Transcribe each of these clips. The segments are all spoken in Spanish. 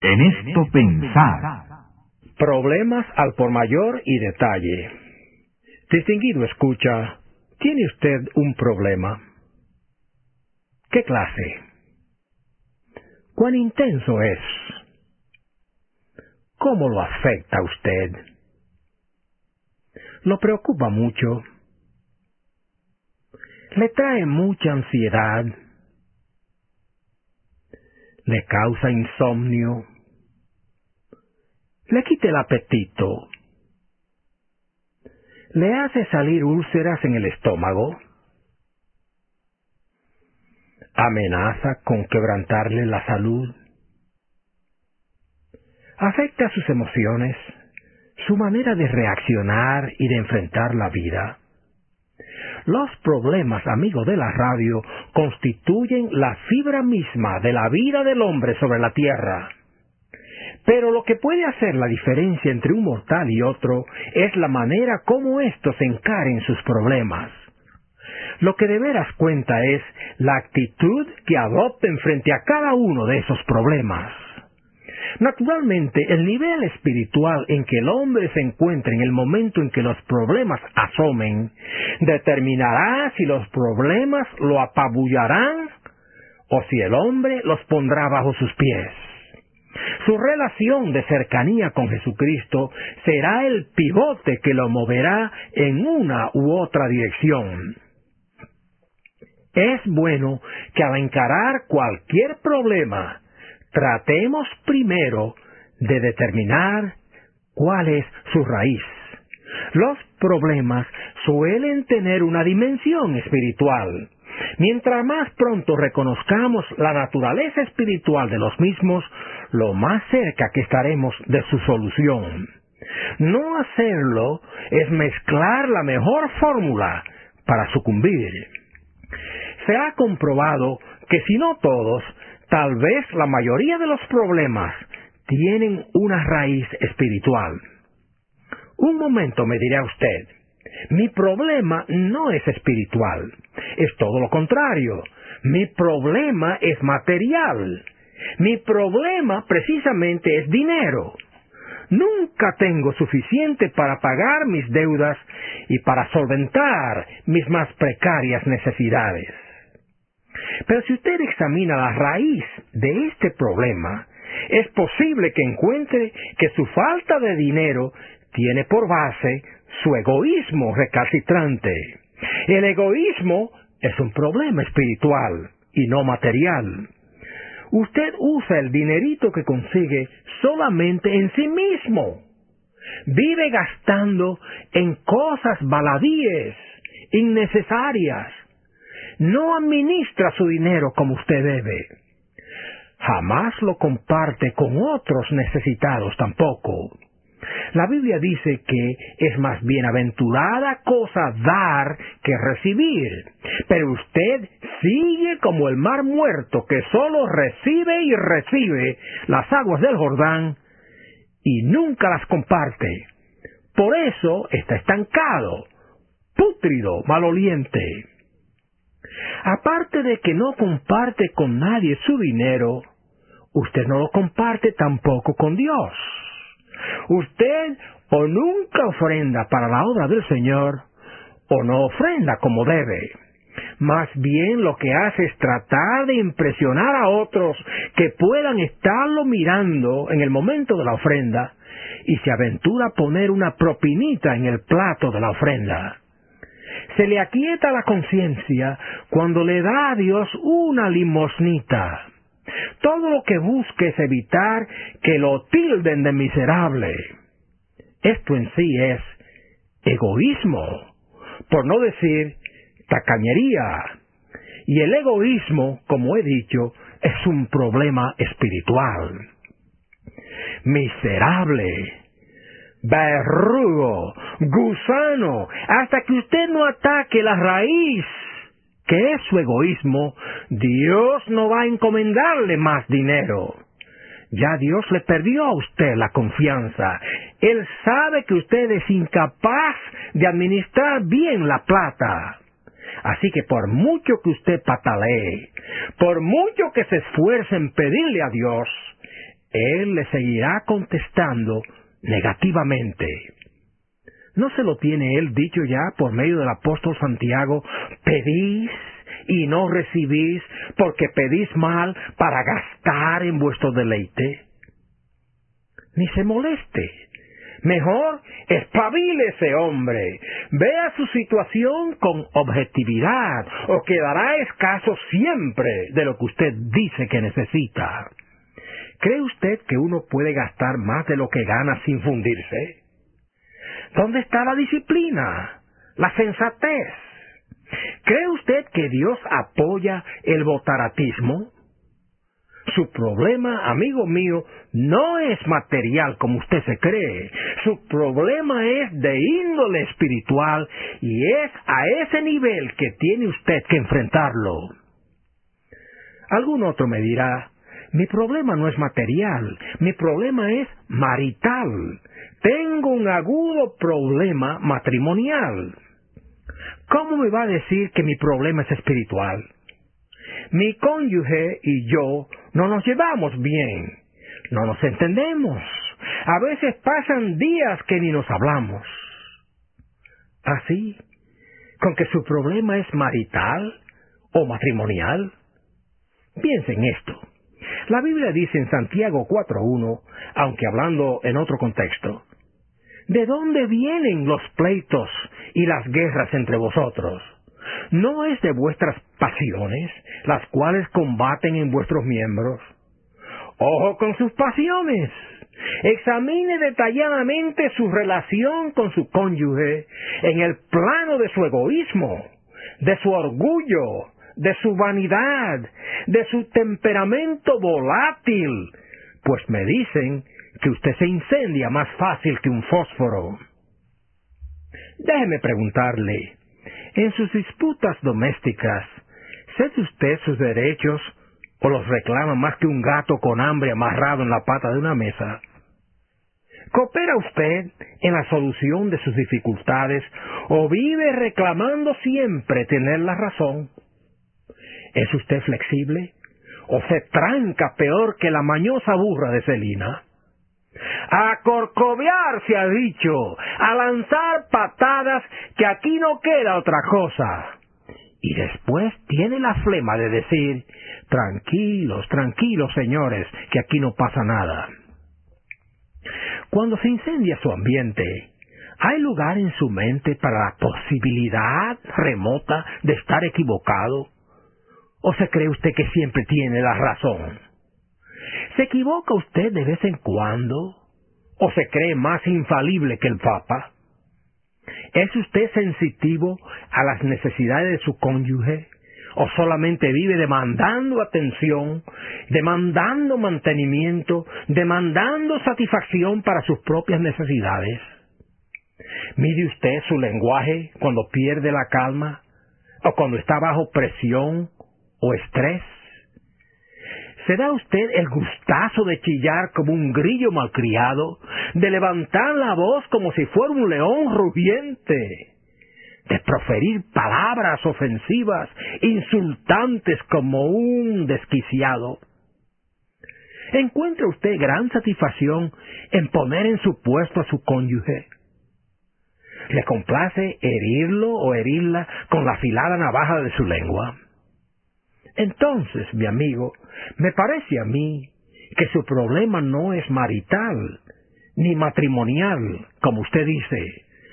En esto pensad. Problemas al por mayor y detalle. Distinguido escucha, ¿tiene usted un problema? ¿Qué clase? ¿Cuán intenso es? ¿Cómo lo afecta a usted? ¿Lo preocupa mucho? ¿Le trae mucha ansiedad? ¿Le causa insomnio? ¿Le quita el apetito? ¿Le hace salir úlceras en el estómago? ¿Amenaza con quebrantarle la salud? ¿Afecta sus emociones, su manera de reaccionar y de enfrentar la vida? Los problemas, amigo de la radio, constituyen la fibra misma de la vida del hombre sobre la tierra. Pero lo que puede hacer la diferencia entre un mortal y otro es la manera como éstos encaren sus problemas. Lo que de veras cuenta es la actitud que adopten frente a cada uno de esos problemas. Naturalmente, el nivel espiritual en que el hombre se encuentre en el momento en que los problemas asomen, determinará si los problemas lo apabullarán o si el hombre los pondrá bajo sus pies. Su relación de cercanía con Jesucristo será el pivote que lo moverá en una u otra dirección. Es bueno que al encarar cualquier problema, tratemos primero de determinar cuál es su raíz. Los problemas suelen tener una dimensión espiritual. Mientras más pronto reconozcamos la naturaleza espiritual de los mismos, lo más cerca que estaremos de su solución. No hacerlo es mezclar la mejor fórmula para sucumbir. Se ha comprobado que si no todos, tal vez la mayoría de los problemas tienen una raíz espiritual. Un momento, me dirá usted, mi problema no es espiritual, es todo lo contrario. Mi problema es material. Mi problema precisamente es dinero. Nunca tengo suficiente para pagar mis deudas y para solventar mis más precarias necesidades. Pero si usted examina la raíz de este problema, es posible que encuentre que su falta de dinero tiene por base su egoísmo recalcitrante. El egoísmo es un problema espiritual y no material. Usted usa el dinerito que consigue solamente en sí mismo. Vive gastando en cosas baladíes, innecesarias. No administra su dinero como usted debe. Jamás lo comparte con otros necesitados tampoco. La Biblia dice que es más bienaventurada cosa dar que recibir. Pero usted sigue como el mar muerto que solo recibe y recibe las aguas del Jordán y nunca las comparte. Por eso está estancado, pútrido, maloliente. Aparte de que no comparte con nadie su dinero, usted no lo comparte tampoco con Dios. Usted o nunca ofrenda para la obra del Señor, o no ofrenda como debe. Más bien lo que hace es tratar de impresionar a otros que puedan estarlo mirando en el momento de la ofrenda, y se aventura a poner una propinita en el plato de la ofrenda. Se le aquieta la conciencia cuando le da a Dios una limosnita. Todo lo que busque es evitar que lo tilden de miserable. Esto en sí es egoísmo, por no decir tacañería. Y el egoísmo, como he dicho, es un problema espiritual. Miserable, verrugo, gusano, hasta que usted no ataque la raíz, que es su egoísmo, Dios no va a encomendarle más dinero. Ya Dios le perdió a usted la confianza. Él sabe que usted es incapaz de administrar bien la plata. Así que por mucho que usted patalee, por mucho que se esfuerce en pedirle a Dios, él le seguirá contestando negativamente. ¿No se lo tiene él dicho ya por medio del apóstol Santiago? Pedís y no recibís, porque pedís mal para gastar en vuestro deleite. Ni se moleste. Mejor espabile ese hombre. Vea su situación con objetividad, o quedará escaso siempre de lo que usted dice que necesita. ¿Cree usted que uno puede gastar más de lo que gana sin fundirse? ¿Dónde está la disciplina? ¿La sensatez? ¿Cree usted que Dios apoya el botaratismo? Su problema, amigo mío, no es material como usted se cree. Su problema es de índole espiritual, y es a ese nivel que tiene usted que enfrentarlo. Algún otro me dirá: mi problema no es material, mi problema es marital. Tengo un agudo problema matrimonial. ¿Cómo me va a decir que mi problema es espiritual? Mi cónyuge y yo no nos llevamos bien, no nos entendemos. A veces pasan días que ni nos hablamos. ¿Así? ¿Con que su problema es marital o matrimonial? Piensa en esto. La Biblia dice en Santiago 4:1, aunque hablando en otro contexto: ¿de dónde vienen los pleitos y las guerras entre vosotros? ¿No es de vuestras pasiones, las cuales combaten en vuestros miembros? ¡Ojo con sus pasiones! Examine detalladamente su relación con su cónyuge en el plano de su egoísmo, de su orgullo, de su vanidad, de su temperamento volátil, pues me dicen que usted se incendia más fácil que un fósforo. Déjeme preguntarle, en sus disputas domésticas, ¿cede usted sus derechos o los reclama más que un gato con hambre amarrado en la pata de una mesa? ¿Coopera usted en la solución de sus dificultades o vive reclamando siempre tener la razón? ¿Es usted flexible o se tranca peor que la mañosa burra de Celina? A corcovear se ha dicho, a lanzar patadas, que aquí no queda otra cosa. Y después tiene la flema de decir: tranquilos, tranquilos, señores, que aquí no pasa nada. Cuando se incendia su ambiente, ¿hay lugar en su mente para la posibilidad remota de estar equivocado? ¿O se cree usted que siempre tiene la razón? ¿Se equivoca usted de vez en cuando? ¿O se cree más infalible que el Papa? ¿Es usted sensitivo a las necesidades de su cónyuge? ¿O solamente vive demandando atención, demandando mantenimiento, demandando satisfacción para sus propias necesidades? ¿Mide usted su lenguaje cuando pierde la calma? ¿O cuando está bajo presión o estrés? ¿Se da usted el gustazo de chillar como un grillo malcriado, de levantar la voz como si fuera un león rugiente, de proferir palabras ofensivas, insultantes como un desquiciado? ¿Encuentra usted gran satisfacción en poner en su puesto a su cónyuge? ¿Le complace herirlo o herirla con la afilada navaja de su lengua? Entonces, mi amigo, me parece a mí que su problema no es marital ni matrimonial, como usted dice.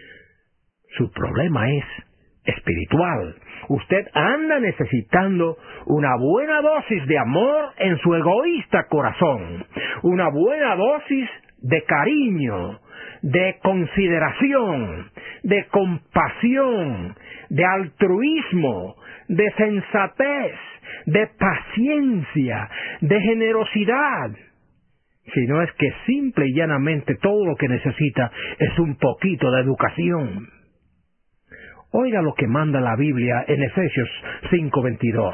Su problema es espiritual. Usted anda necesitando una buena dosis de amor en su egoísta corazón, una buena dosis de cariño, de consideración, de compasión, de altruismo, de sensatez, de paciencia, de generosidad. Si no es que simple y llanamente todo lo que necesita es un poquito de educación. Oiga lo que manda la Biblia en Efesios 5:22.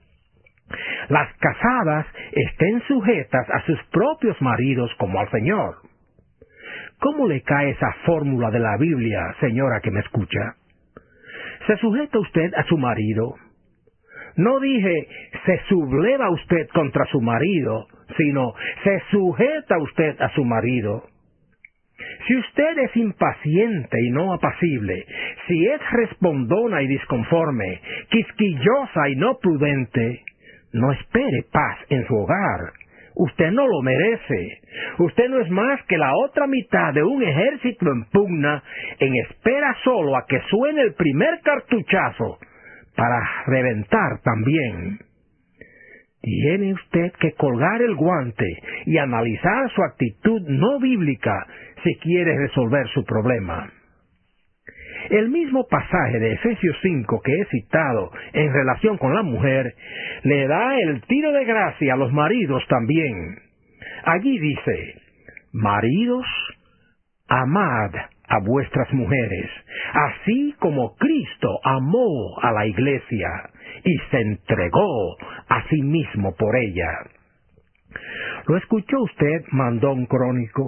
Las casadas estén sujetas a sus propios maridos como al Señor. ¿Cómo le cae esa fórmula de la Biblia, señora que me escucha? ¿Se sujeta usted a su marido? No dije, se subleva usted contra su marido, sino se sujeta usted a su marido. Si usted es impaciente y no apacible, si es respondona y disconforme, quisquillosa y no prudente, no espere paz en su hogar. Usted no lo merece. Usted no es más que la otra mitad de un ejército en pugna, en espera solo a que suene el primer cartuchazo para reventar también. Tiene usted que colgar el guante y analizar su actitud no bíblica si quiere resolver su problema. El mismo pasaje de Efesios 5 que he citado en relación con la mujer, le da el tiro de gracia a los maridos también. Allí dice: maridos, amad a vuestras mujeres, así como Cristo amó a la iglesia y se entregó a sí mismo por ella. ¿Lo escuchó usted, mandón crónico?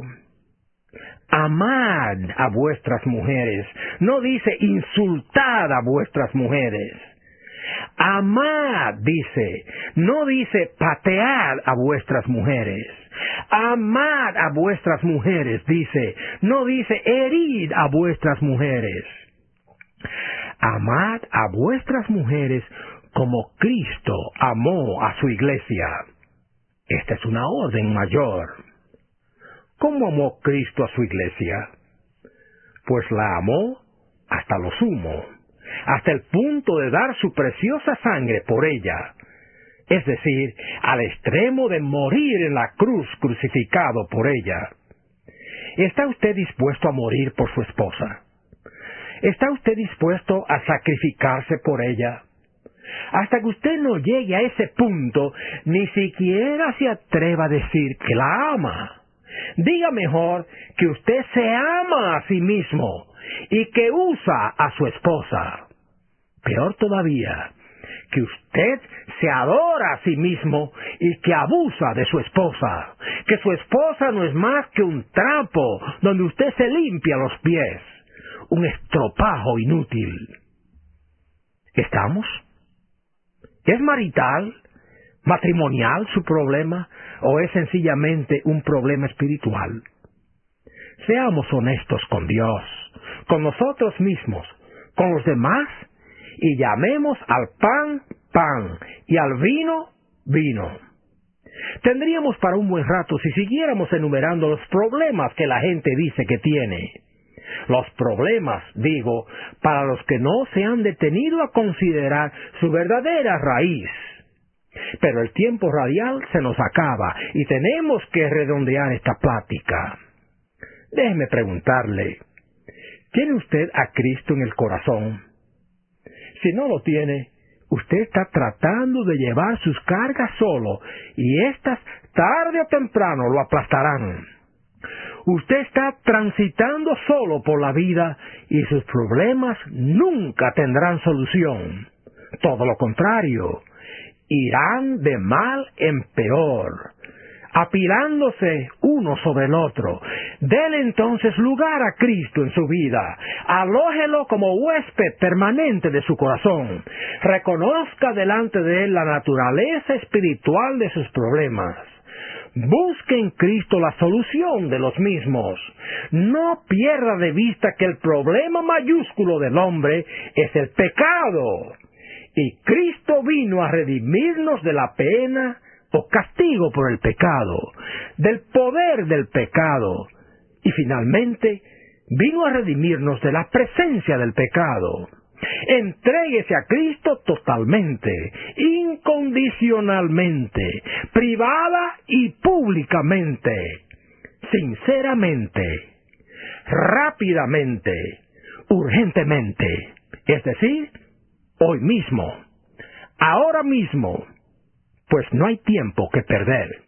Amad a vuestras mujeres. No dice insultad a vuestras mujeres. Amad, dice. No dice patead a vuestras mujeres. Amad a vuestras mujeres, dice. No dice herid a vuestras mujeres. Amad a vuestras mujeres como Cristo amó a su iglesia. Esta es una orden mayor. ¿Cómo amó Cristo a su iglesia? Pues la amó hasta lo sumo, hasta el punto de dar su preciosa sangre por ella, es decir, al extremo de morir en la cruz crucificado por ella. ¿Está usted dispuesto a morir por su esposa? ¿Está usted dispuesto a sacrificarse por ella? Hasta que usted no llegue a ese punto, ni siquiera se atreva a decir que la ama. Diga mejor que usted se ama a sí mismo y que usa a su esposa. Peor todavía, que usted se adora a sí mismo y que abusa de su esposa, que su esposa no es más que un trapo donde usted se limpia los pies, un estropajo inútil. ¿Estamos? ¿Es marital, matrimonial su problema o es sencillamente un problema espiritual? Seamos honestos con Dios, con nosotros mismos, con los demás, y llamemos al pan, pan, y al vino, vino. Tendríamos para un buen rato si siguiéramos enumerando los problemas que la gente dice que tiene. Los problemas, digo, para los que no se han detenido a considerar su verdadera raíz. Pero el tiempo radial se nos acaba y tenemos que redondear esta plática. Déjeme preguntarle, ¿tiene usted a Cristo en el corazón? Si no lo tiene, usted está tratando de llevar sus cargas solo y éstas tarde o temprano lo aplastarán. Usted está transitando solo por la vida y sus problemas nunca tendrán solución. Todo lo contrario, irán de mal en peor, apilándose uno sobre el otro. Dele entonces lugar a Cristo en su vida. Alójelo como huésped permanente de su corazón. Reconozca delante de él la naturaleza espiritual de sus problemas. Busque en Cristo la solución de los mismos. No pierda de vista que el problema mayúsculo del hombre es el pecado. Y Cristo vino a redimirnos de la pena o castigo por el pecado, del poder del pecado, y finalmente vino a redimirnos de la presencia del pecado. Entréguese a Cristo totalmente, incondicionalmente, privada y públicamente, sinceramente, rápidamente, urgentemente, es decir, hoy mismo, ahora mismo, pues no hay tiempo que perder.